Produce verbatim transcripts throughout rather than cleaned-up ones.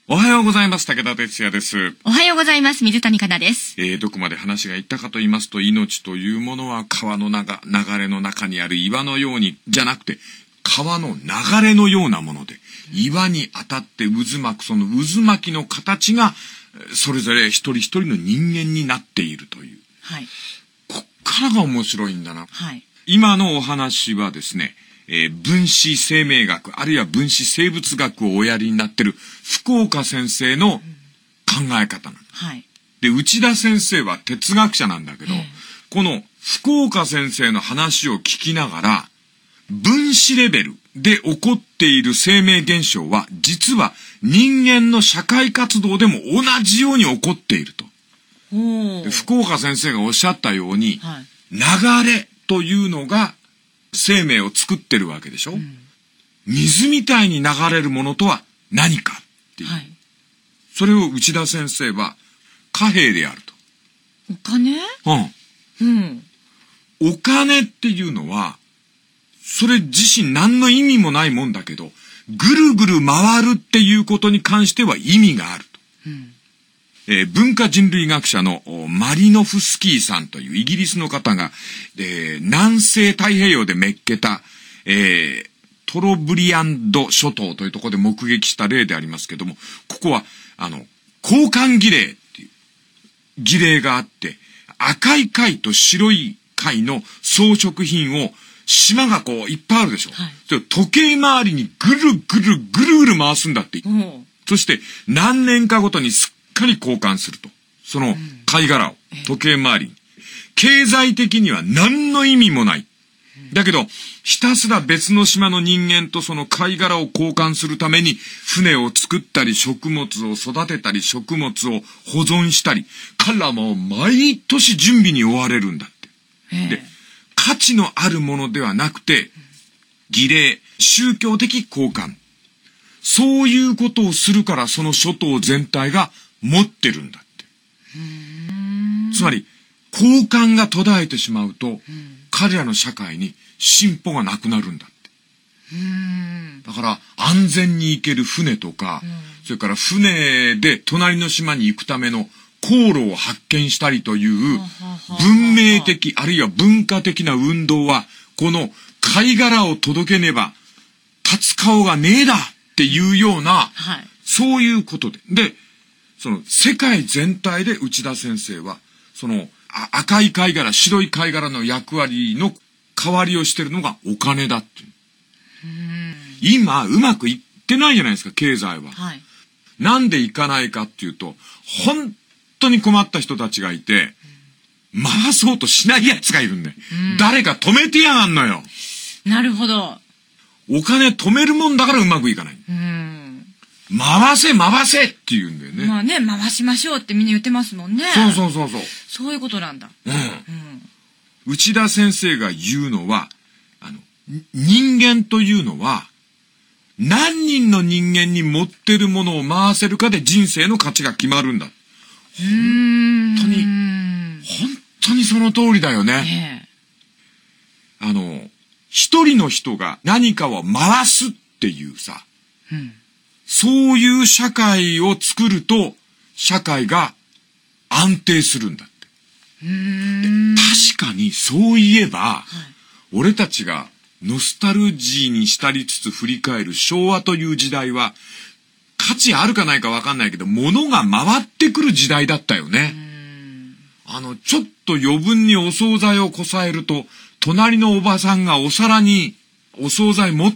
おはようございます。武田哲也です。 おはようございます。水谷香奈です。 えー、どこまで話がいったかと言いますと、命というものは川の中、流れの中にある岩のように、じゃなくて、川の流れのようなもので、岩に当たって渦巻く、その渦巻きの形が、それぞれ一人一人の人間になっているという。 はい。 こっからが面白いんだな。 はい。今のお話はですね、えー、分子生命学、あるいは分子生物学をおやりになっている福岡先生の考え方なの。 はい。 で、内田先生は哲学者なんだけど、この福岡先生の話を聞きながら、分子レベルで起こっている生命現象は、実は人間の社会活動でも同じように起こっていると。で、福岡先生がおっしゃったように、はい、流れというのが生命を作ってるわけでしょ、うん、水みたいに流れるものとは何かっていう。はい、それを内田先生は貨幣であると。 お金？うん。うん。 お金っていうのは、それ自身何の意味もないもんだけど、ぐるぐる回るっていうことに関しては意味があると。うんえー、文化人類学者のマリノフスキーさんというイギリスの方が、えー、南西太平洋でめっけた、えー、トロブリアンド諸島というところで目撃した例でありますけども、ここは、あの、交換儀礼っていう儀礼があって、赤い貝と白い貝の装飾品を島がこういっぱいあるでしょ。はい、それを時計回りにぐるぐるぐるぐる回すんだって。うん、そして何年かごとにすっかり交換すると。その貝殻を時計回りに。経済的には何の意味もない。だけど、ひたすら別の島の人間とその貝殻を交換するために船を作ったり食物を育てたり食物を保存したり、彼らも毎年準備に追われるんだって。で、価値のあるものではなくて、儀礼、宗教的交換。そういうことをするからその諸島全体が持ってるんだって。つまり、交換が途絶えてしまうと、うん、彼らの社会に進歩がなくなるんだって。うんだから、安全に行ける船とか、うん、それから船で隣の島に行くための航路を発見したりという文明的あるいは文化的な運動はこの貝殻を届けねば立つ顔がねえだっていうような、はい、そういうことで。で、その世界全体で内田先生はその赤い貝殻白い貝殻の役割の代わりをしてるのがお金だっていう。うん今うまくいってないじゃないですか経済は。はい、なんでいかないかっていうと本本当に困った人たちがいて、回そうとしない奴がいるんだよ。うん、誰か止めてやがんのよ。 なるほど。 お金止めるもんだからうまくいかない。うん、回せ回せって言うんだよね。 まあね、回しましょうってみんな言ってますもんね。 そうそうそうそう。 そういうことなんだ。 うん。うん、内田先生が言うのは、あの、人間というのは、何人の人間に持ってるものを回せるかで人生の価値が決まるんだ。本当に、本当にその通りだよね。えー、あの、一人の人が何かを回すっていうさ、うん、そういう社会を作ると、社会が安定するんだって。うーん確かにそういえば、はい、俺たちがノスタルジーに浸りつつ振り返る昭和という時代は、価値あるかないかわかんないけど、物が回ってくる時代だったよね。あの、ちょっと余分にお惣菜をこさえると、隣のおばさんがお皿にお惣菜持って、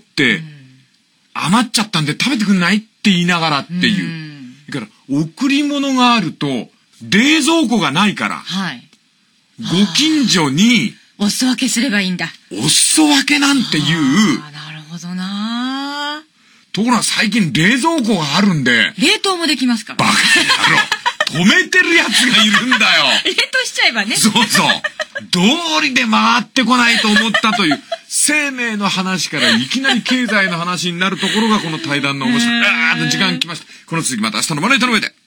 余っちゃったんで食べてくんないって言いながらっていう。だから、贈り物があると、冷蔵庫がないから、はい、ご近所に、 お裾分けすればいいんだ。 お裾分けなんていう。 あ、なるほどな。 ところが最近冷蔵庫があるんで。 冷凍もできますから。 バカ野郎。止めてるやつがいるんだよ。 冷凍しちゃえばね。 そうそう。道理で回ってこないと思ったという、生命の話からいきなり経済の話になるところがこの対談の面白い。あー、時間来ました。この続きまた明日のまな板の上で。